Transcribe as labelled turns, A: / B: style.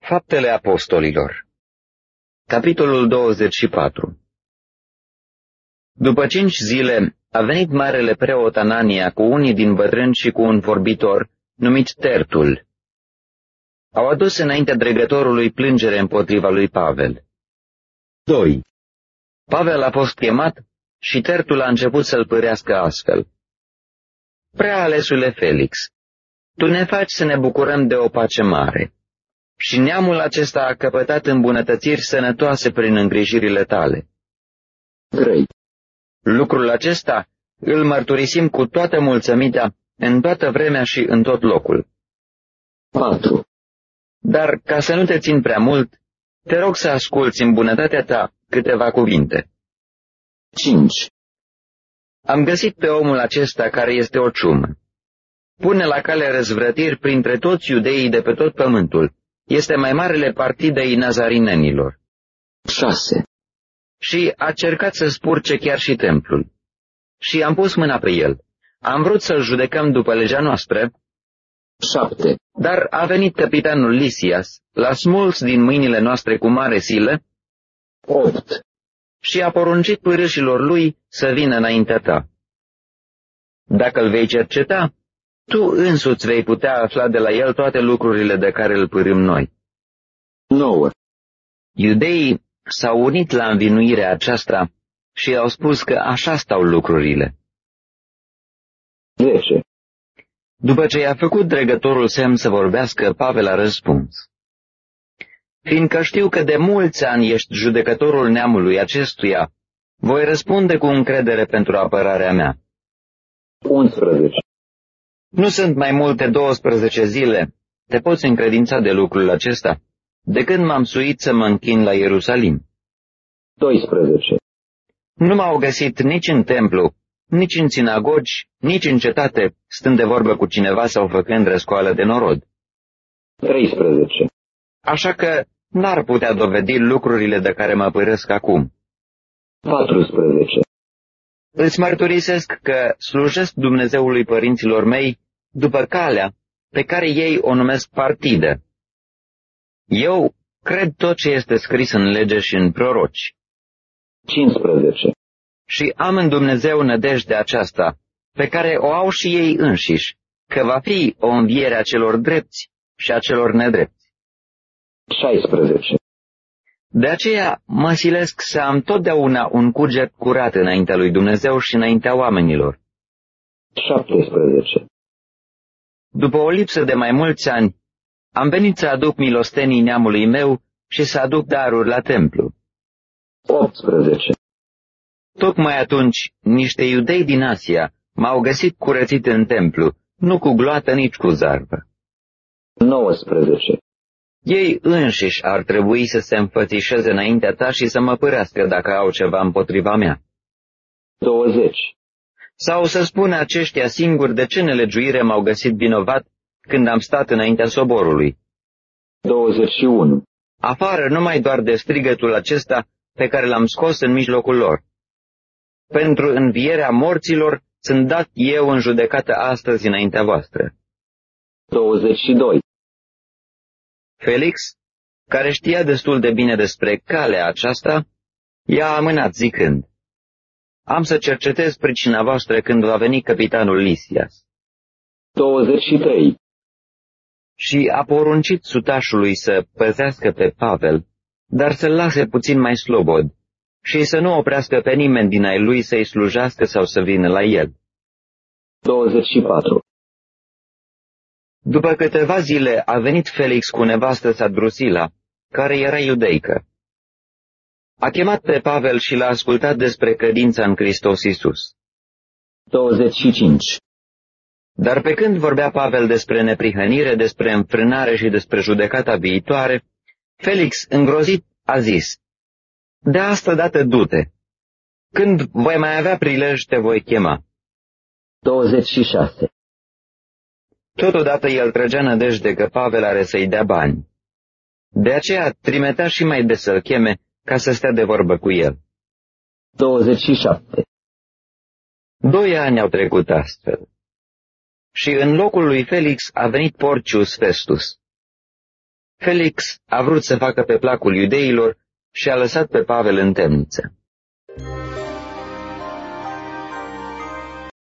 A: Faptele Apostolilor. Capitolul 24. După 5 zile a venit marele preot Anania cu unii din bătrâni și cu un vorbitor numit Tertul. Au adus înaintea dregătorului plângere împotriva lui Pavel. 2. Pavel a fost chemat și Tertul a început să-l pârească astfel. Prea alesule Felix, tu ne faci să ne bucurăm de o pace mare. Și neamul acesta a căpătat îmbunătățiri sănătoase prin îngrijirile tale. 3. Lucrul acesta îl mărturisim cu toată mulțămintea, în toată vremea și în tot locul. 4. Dar, ca să nu te țin prea mult, te rog să asculți în bunătatea ta câteva cuvinte. 5. Am găsit pe omul acesta care este o ciumă. Pune la cale răzvrătiri printre toți iudeii de pe tot pământul. Este mai marele partidei nazarinenilor. 6. Și a cercat să spurce chiar și templul. Și am pus mâna pe el. Am vrut să-l judecăm după legea noastră. 7. Dar a venit capitanul Lisias, l-a smuls din mâinile noastre cu mare silă. 8. Și a poruncit pârâșilor lui să vină înaintea ta. Dacă îl vei cerceta, tu însuți vei putea afla de la el toate lucrurile de care îl pârâm noi. 9. Iudeii s-au unit la învinuirea aceasta și au spus că așa stau lucrurile. 10. După ce i-a făcut dregătorul semn să vorbească, Pavel a răspuns. Fiindcă știu că de mulți ani ești judecătorul neamului acestuia, voi răspunde cu încredere pentru apărarea mea. 11. Nu sunt mai multe 12 zile, te poți încredința de lucrul acesta, de când m-am suit să mă închin la Ierusalim. 12. Nu m-au găsit nici în templu, nici în sinagogi, nici în cetate, stând de vorbă cu cineva sau făcând răscoală de norod. 13. Așa că n-ar putea dovedi lucrurile de care mă părăsc acum. 14. Îți mărturisesc că slujesc Dumnezeului părinților mei după calea pe care ei o numesc partidă. Eu cred tot ce este scris în lege și în proroci. 15. Și am în Dumnezeu nădejdea aceasta, pe care o au și ei înșiși, că va fi o înviere a celor drepți și a celor nedrepți. 16. De aceea mă silesc să am totdeauna un cuget curat înaintea lui Dumnezeu și înaintea oamenilor. 17. După o lipsă de mai mulți ani, am venit să aduc milostenii neamului meu și să aduc daruri la templu. 18. Tocmai atunci, niște iudei din Asia m-au găsit curățit în templu, nu cu gloată, nici cu zarvă. 19. Ei înșiși ar trebui să se înfățișeze înaintea ta și să mă pârească dacă au ceva împotriva mea. 20. Sau să spună aceștia singuri de ce nelegiuire m-au găsit vinovat când am stat înaintea soborului. 21. Afară numai doar de strigătul acesta pe care l-am scos în mijlocul lor. Pentru învierea morților sunt dat eu în judecată astăzi înaintea voastră. 22. Felix, care știa destul de bine despre calea aceasta, i-a amânat zicând, am să cercetez pricina voastră când va veni capitanul Lisias. 23. Și a poruncit sutașului să păzească pe Pavel, dar să-l lase puțin mai slobod și să nu oprească pe nimeni din ai lui să-i slujească sau să vină la el. 24. După câteva zile a venit Felix cu nevastă sa Drusila, care era iudeică. A chemat pe Pavel și l-a ascultat despre credința în Hristos Iisus. 25. Dar pe când vorbea Pavel despre neprihănire, despre înfrânare și despre judecata viitoare, Felix, îngrozit, a zis, de asta dată du-te. Când voi mai avea prilej, te voi chema. 26. Totodată el trăgea nădejde că Pavel are să-i dea bani. De aceea trimitea și mai des să-l cheme ca să stea de vorbă cu el. 27. 2 ani au trecut astfel. Și în locul lui Felix a venit Porcius Festus. Felix a vrut să facă pe placul iudeilor și a lăsat pe Pavel în temniță.